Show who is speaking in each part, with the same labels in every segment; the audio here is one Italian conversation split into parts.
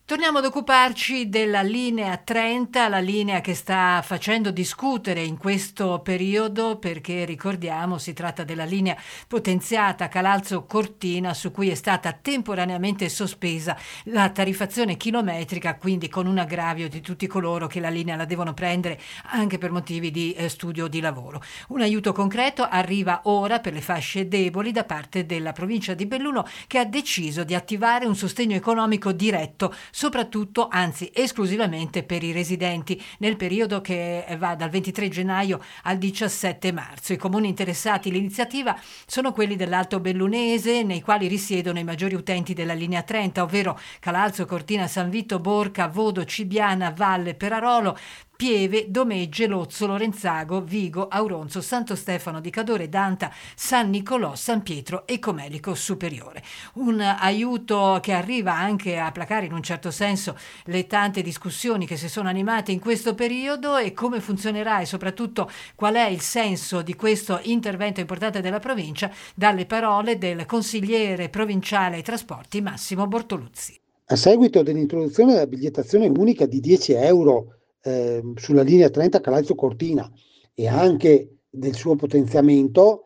Speaker 1: Torniamo ad occuparci della linea 30, la linea che sta facendo discutere in questo periodo perché, ricordiamo, si tratta della linea potenziata Calalzo-Cortina su cui è stata temporaneamente sospesa la tariffazione chilometrica, quindi con un aggravio di tutti coloro che la linea la devono prendere anche per motivi di studio o di lavoro. Un aiuto concreto arriva ora per le fasce deboli da parte della provincia di Belluno, che ha deciso di attivare un sostegno economico diretto soprattutto, anzi esclusivamente per i residenti nel periodo che va dal 23 gennaio al 17 marzo. I comuni interessati all'iniziativa sono quelli dell'Alto Bellunese, nei quali risiedono i maggiori utenti della linea 30, ovvero Calalzo, Cortina, San Vito, Borca, Vodo, Cibiana, Valle, Perarolo, Pieve, Domegge, Lozzo, Lorenzago, Vigo, Auronzo, Santo Stefano di Cadore, Danta, San Nicolò, San Pietro e Comelico Superiore. Un aiuto che arriva anche a placare in un certo senso le tante discussioni che si sono animate in questo periodo. E come funzionerà e soprattutto qual è il senso di questo intervento importante della provincia, dalle parole del consigliere provinciale ai trasporti Massimo Bortoluzzi.
Speaker 2: A seguito dell'introduzione della bigliettazione unica di 10 euro sulla linea 30 Calalzo-Cortina e anche del suo potenziamento,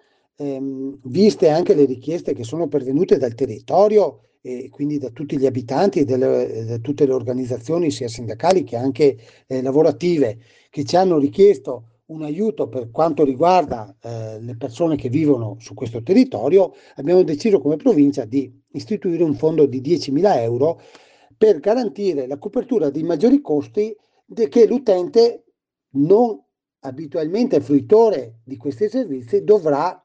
Speaker 2: viste anche le richieste che sono pervenute dal territorio e quindi da tutti gli abitanti e da tutte le organizzazioni sia sindacali che anche lavorative, che ci hanno richiesto un aiuto per quanto riguarda le persone che vivono su questo territorio, abbiamo deciso come provincia di istituire un fondo di 10.000 euro per garantire la copertura dei maggiori costi che l'utente non abitualmente fruitore di questi servizi dovrà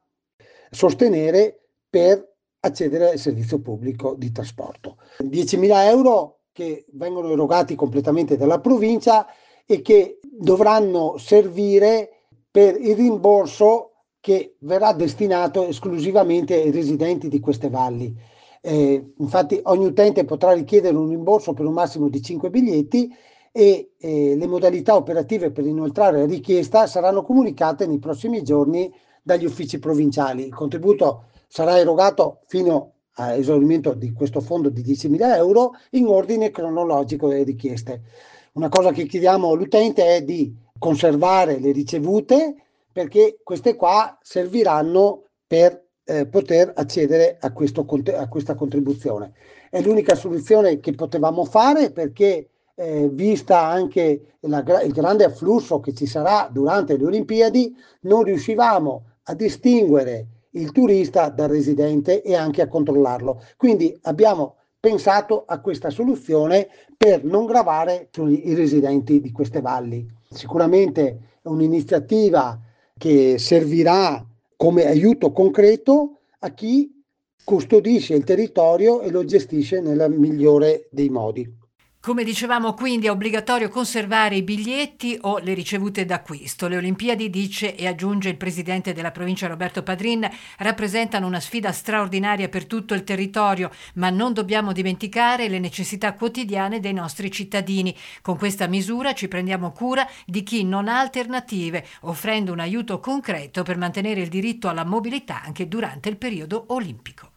Speaker 2: sostenere per accedere al servizio pubblico di trasporto. 10.000 euro che vengono erogati completamente dalla provincia e che dovranno servire per il rimborso che verrà destinato esclusivamente ai residenti di queste valli. Infatti ogni utente potrà richiedere un rimborso per un massimo di 5 biglietti e le modalità operative per inoltrare la richiesta saranno comunicate nei prossimi giorni dagli uffici provinciali. Il contributo sarà erogato fino all'esaurimento di questo fondo di 10.000 euro in ordine cronologico delle richieste. Una cosa che chiediamo all'utente è di conservare le ricevute, perché queste qua serviranno per poter accedere a questa contribuzione. È l'unica soluzione che potevamo fare, perché vista anche il grande afflusso che ci sarà durante le Olimpiadi, non riuscivamo a distinguere il turista dal residente e anche a controllarlo. Quindi abbiamo pensato a questa soluzione per non gravare sui residenti di queste valli. Sicuramente è un'iniziativa che servirà come aiuto concreto a chi custodisce il territorio e lo gestisce nel migliore dei modi.
Speaker 1: Come dicevamo, quindi è obbligatorio conservare i biglietti o le ricevute d'acquisto. Le Olimpiadi, dice e aggiunge il presidente della provincia Roberto Padrin, rappresentano una sfida straordinaria per tutto il territorio, ma non dobbiamo dimenticare le necessità quotidiane dei nostri cittadini. Con questa misura ci prendiamo cura di chi non ha alternative, offrendo un aiuto concreto per mantenere il diritto alla mobilità anche durante il periodo olimpico.